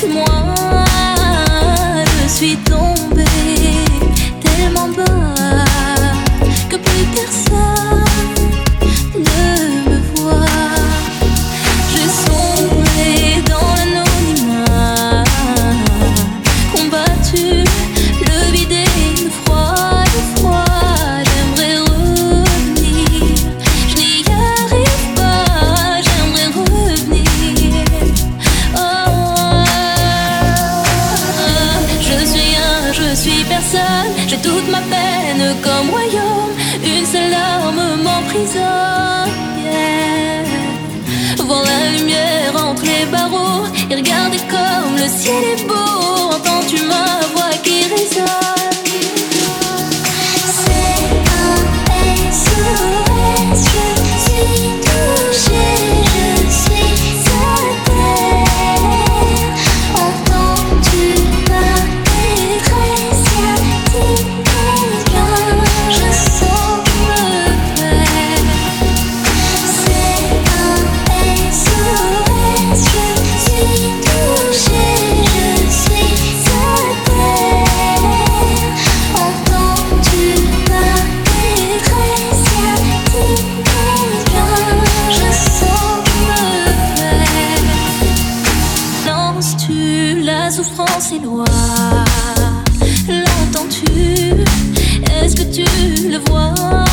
Moi, je suis tombée tellement bas que plus personne ne me voit. J'ai sombré dans l'anonymat, combattu le vide et le froid, le froid. J'aimerais revenir, je n'y arrive pas. J'aimerais revenir. Oh, je suis personne. J'ai toute ma peine comme royaume. Une seule larme m'emprisonne. Yeah. Voir la lumière entre les barreaux et regarder comme le ciel est beau. Entends-tu ma voix qui résonne? C'est un SOS, je suis touchée, je suis à terre. Entends-tu ma détresse? Y'a-t-il quelqu'un? Je sens me faire. C'est un SOS, je suis touchée, je suis à terre. Entends-tu ma détresse? Y'a-t-il quelqu'un? Je sens me faire. Lances-tu la souffrance et loin? L'entends-tu? Est-ce que tu le vois?